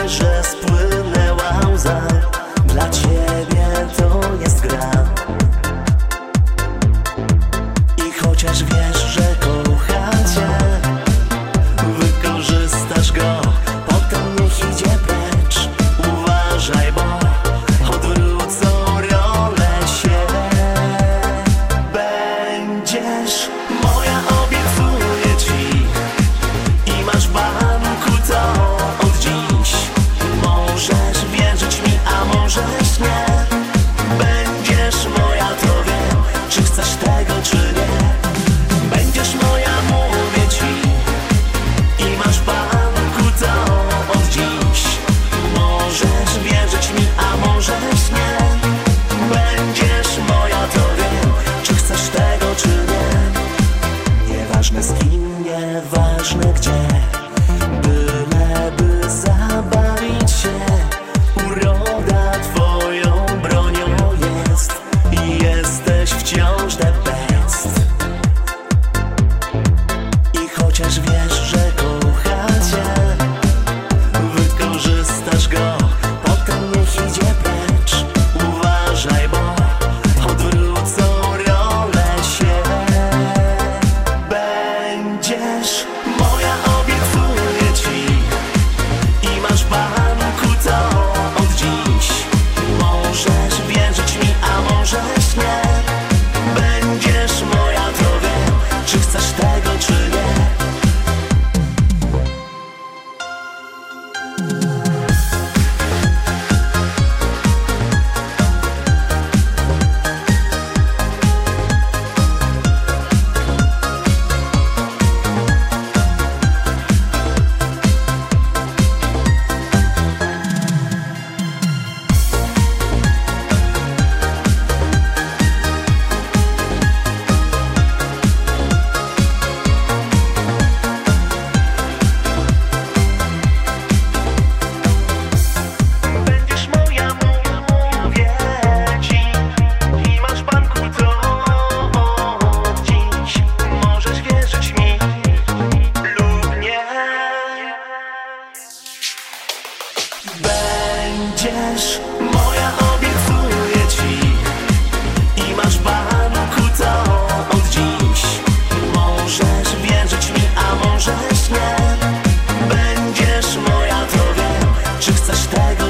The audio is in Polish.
że spłynęła łza. Dla ciebie to jest gra. I chociaż wiesz, że kocha cię, wykorzystasz go, potem niech idzie precz. Uważaj, bo odwrócą rolę się. Będziesz moja, obiecuję ci, i masz w banku to od dziś. Możesz wierzyć mi, a możesz nie. Będziesz moja, to wiem, czy chcesz tego, czy nie. Będziesz moja, mówię ci, i masz w banku to od dziś. Możesz wierzyć mi, a możesz nie. Będziesz moja, to wiem, czy chcesz tego, czy nie. Nieważne z kim, nieważne gdzie, byleby zabawić się. Uroda twoją bronią jest i jesteś wciąż the best. I chociaż wiesz, że kocha cię, wykorzystasz go, potem niech idzie precz. Uważaj, bo odwrócą rolę się. Będziesz moja, obiecuję ci, i masz w banku to od dziś. Możesz wierzyć mi, a możesz nie. Będziesz moja, to wiem, czy chcesz tego, czy nie. Będziesz moja, mówię ci, i masz w banku to od dziś. Możesz wierzyć mi lub nie. Będziesz moja, obiecuję ci, i masz w banku to od dziś. Możesz wierzyć mi, a możesz nie. Będziesz moja, to wiem, czy chcesz tego,